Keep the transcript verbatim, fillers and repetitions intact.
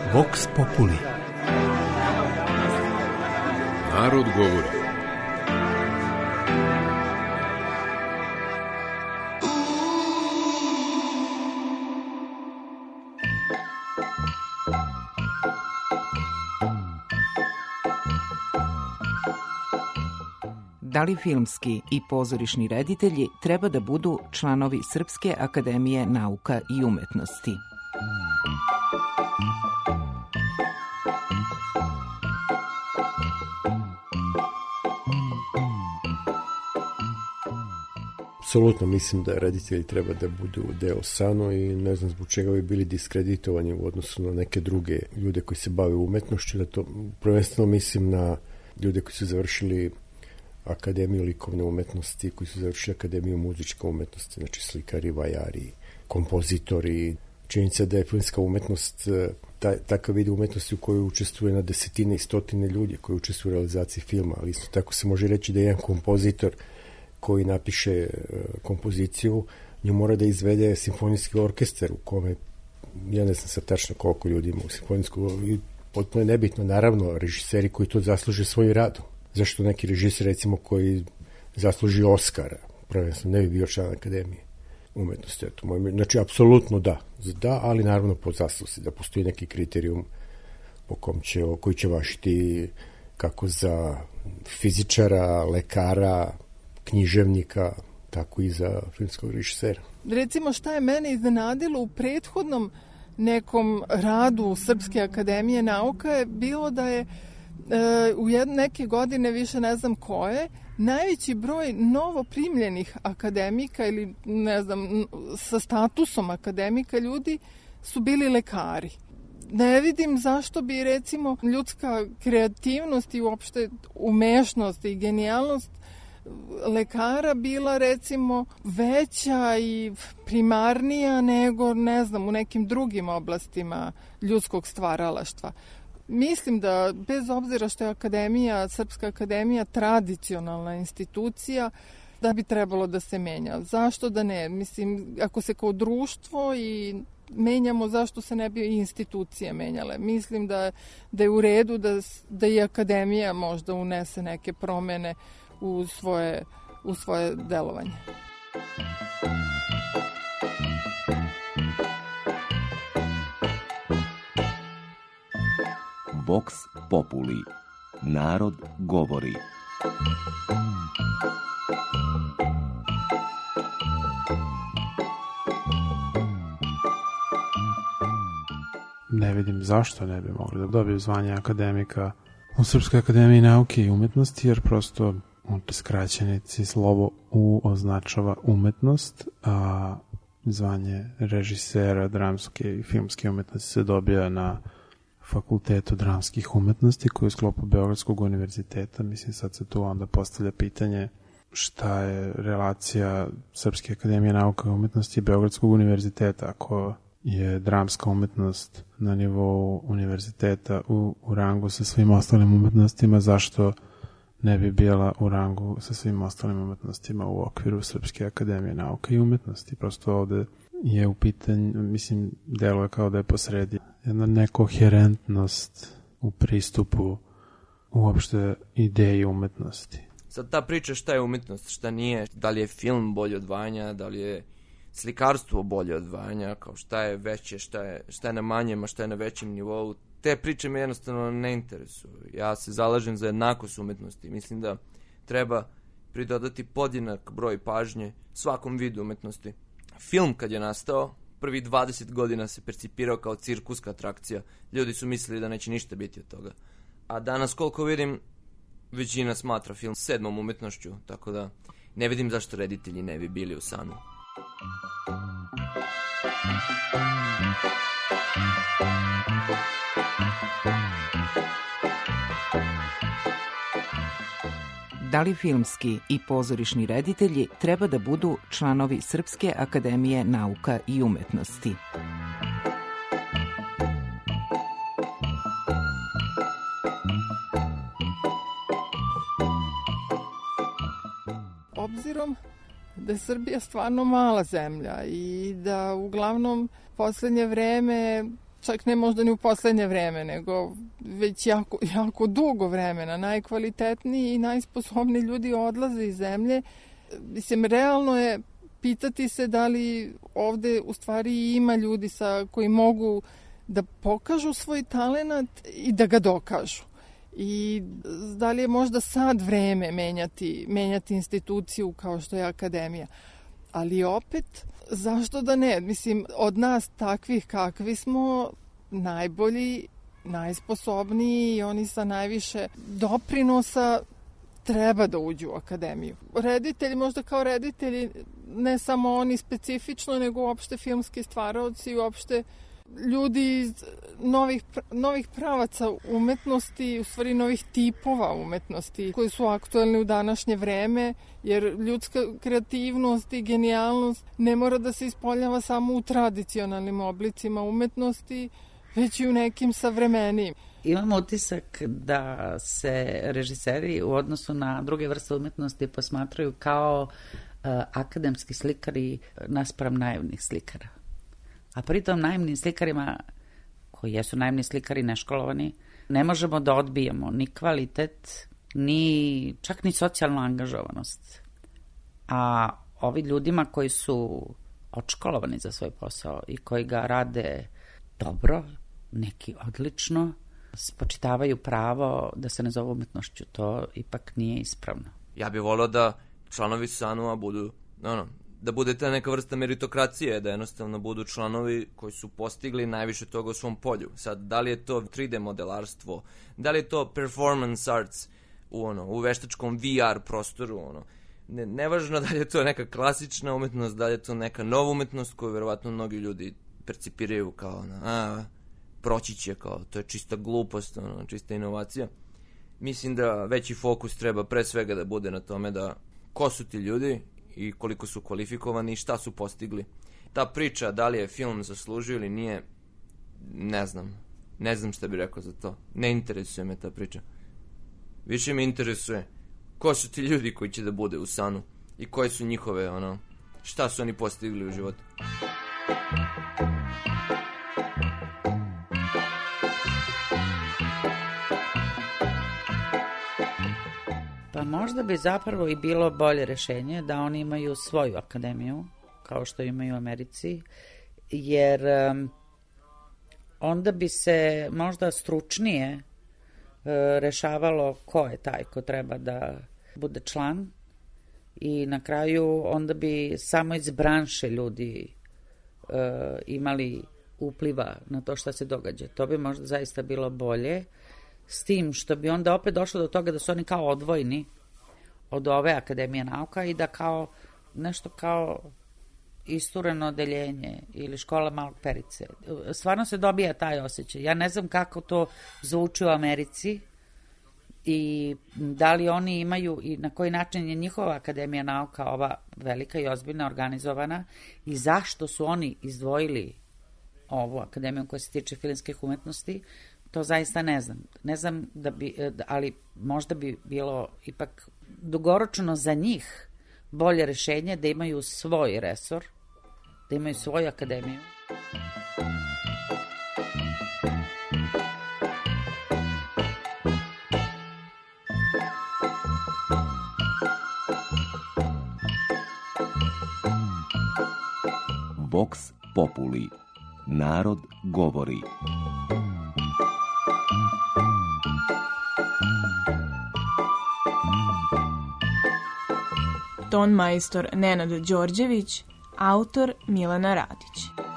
Vox Populi. Narod govori. Da li filmski i pozorišni reditelji treba da budu članovi Srpske akademije nauka i umetnosti? Apsolutno mislim da reditelji treba da budu deo SANU i ne znam zbog čega bi bili diskreditovani u odnosu na neke druge ljude koji se bave umetnošću. Da to prvenstveno mislim na ljude koji su završili Akademiju likovne umetnosti, koji su završili Akademiju muzičke umetnosti, znači slikari, vajari, kompozitori. Činjenica da je filmska umetnost taj, takav vid umetnosti u kojoj učestvuje na desetine i stotine ljudi koji učestvuju u realizaciji filma, ali isto tako se može reći da je jedan kompozitor koji napiše kompoziciju, nju mora da izvede simfonijski orkestar u kome, ja ne znam sad tačno koliko ljudi ima u simfonijsku, i potpuno je nebitno, naravno, režiseri koji to zasluže svojim radom. Zašto neki režiser, recimo, koji zasluži Oskara, prvenstveno ne bi bio član Akademije umetnosti. Eto, moj, znači, apsolutno da. Da, ali naravno po zasluzi, da postoji neki kriterijum po kom će, koji će važiti kako za fizičara, lekara, književnika, tako i za filmskog režisera. Recimo, šta je mene iznenadilo u prethodnom nekom radu Srpske akademije nauka je bilo da je e, u jedne neke godine, više ne znam koje, najveći broj novoprimljenih akademika ili ne znam, sa statusom akademika ljudi su bili lekari. Ne vidim zašto bi recimo ljudska kreativnost i uopšte umešnost i genijalnost lekara bila recimo veća i primarnija nego, ne znam, u nekim drugim oblastima ljudskog stvaralaštva. Mislim da bez obzira što je akademija, Srpska akademija tradicionalna institucija, da bi trebalo da se menja. Zašto da ne? Mislim, ako se kao društvo i menjamo, zašto se ne bi i institucije menjale? Mislim da, da je u redu da, da i akademija možda unese neke promene u svoje, u svoje delovanje. Vox Populi. Narod govori. Ne vidim zašto ne bi mogli da dobiju zvanje akademika u Srpskoj akademiji nauke i umetnosti, jer prosto u skraćenici slovo U označava umetnost, a zvanje režisera dramske i filmske umetnosti se dobija na Fakultetu dramskih umetnosti koji je u sklopu Beogradskog univerziteta. Mislim, sad se tu onda postavlja pitanje šta je relacija Srpske akademije nauka i umetnosti i Beogradskog univerziteta. Ako je dramska umetnost na nivou univerziteta u, u rangu sa svim ostalim umetnostima, zašto ne bi bila u rangu sa svim ostalim umetnostima u okviru Srpske akademije nauka i umetnosti? Prosto ovde je u pitanju, mislim, deluje kao da je posredi jedna nekoherentnost u pristupu uopšte ideji umetnosti. Sad ta priča šta je umetnost, šta nije, da li je film bolje od vanja, da li je slikarstvo bolje od vanja, kao šta je veće, šta je, šta je na manjem, a šta je na većem nivou, te priče me jednostavno ne interesuju. Ja se zalažem za jednakost umetnosti. Mislim da treba pridodati podjednak broj pažnje svakom vidu umetnosti. Film kad je nastao, prvi dvadeset godina se percipirao kao cirkuska atrakcija. Ljudi su mislili da neće ništa biti od toga. A danas, koliko vidim, većina smatra film sedmom umetnošću, tako da ne vidim zašto reditelji ne bi bili u SANU. Da li filmski i pozorišni reditelji treba da budu članovi Srpske akademije nauka i umetnosti? Obzirom da je Srbija stvarno mala zemlja i da uglavnom poslednje vreme čak ne možda ni u poslednje vreme, nego već jako, jako dugo vremena. Najkvalitetniji i najsposobniji ljudi odlaze iz zemlje. Mislim, realno je pitati se da li ovde u stvari ima ljudi sa koji mogu da pokažu svoj talenat i da ga dokažu. I da li je možda sad vreme menjati, menjati instituciju kao što je akademija. Ali opet, zašto da ne? Mislim, od nas takvih kakvi smo najbolji, najsposobniji i oni sa najviše doprinosa treba da uđu u akademiju. Reditelji, možda kao reditelji, ne samo oni specifično, nego uopšte filmski stvaraoci i uopšte ljudi iz novih, novih pravaca umetnosti, u stvari novih tipova umetnosti koji su aktuelni u današnje vreme, jer ljudska kreativnost i genijalnost ne mora da se ispoljava samo u tradicionalnim oblicima umetnosti, već i u nekim savremenijim. Imam utisak da se režiseri u odnosu na druge vrste umetnosti posmatraju kao uh, akademski slikari naspram naivnih slikara. A pritom naivnim slikarima, koji jesu naivni slikari neškolovani, ne možemo da odbijemo ni kvalitet, ni čak ni socijalnu angažovanost. A ovi ljudima koji su odškolovani za svoj posao i koji ga rade dobro, neki odlično, spočitavaju pravo da se ne zove umetnošću. To ipak nije ispravno. Ja bih volio da članovi SANU-a budu, ono, da bude ta neka vrsta meritokracije, da jednostavno budu članovi koji su postigli najviše toga u svom polju. Sad, da li je to tri D modelarstvo, da li je to performance arts u, ono, u veštačkom V R prostoru, ono, ne, nevažno da li je to neka klasična umetnost, da li je to neka nova umetnost koju verovatno mnogi ljudi percipiraju kao, ono, a, proći će, kao, to je čista glupost, ono, čista inovacija. Mislim da veći fokus treba pre svega da bude na tome da ko su ti ljudi i koliko su kvalifikovani i šta su postigli. Ta priča, da li je film zaslužio ili nije, ne znam. Ne znam šta bih rekao za to. Ne interesuje me ta priča. Više me interesuje ko su ti ljudi koji će da bude u SANU i koje su njihove, ono, šta su oni postigli u životu. Pa možda bi zapravo i bilo bolje rešenje da oni imaju svoju akademiju, kao što imaju u Americi, jer um, onda bi se možda stručnije uh, rešavalo ko je taj ko treba da bude član i na kraju onda bi samo iz branše ljudi uh, imali upliva na to šta se događa. To bi možda zaista bilo bolje, s tim što bi onda opet došlo do toga da su oni kao odvojni od ove Akademije nauka i da kao nešto kao istureno odeljenje ili škola malog Perice. Stvarno se dobija taj osjećaj. Ja ne znam kako to zvuči u Americi i da li oni imaju i na koji način je njihova Akademija nauka ova velika i ozbiljna organizovana i zašto su oni izdvojili ovu akademiju koja se tiče filmskih umetnosti. To zaista ne znam. Ne znam da bi, ali možda bi bilo ipak dugoročno za njih bolje rešenje da imaju svoj resor, da imaju svoju akademiju. Vox Populi. Narod govori. Ton majstor Nenad Đorđević, autor Milana Radić.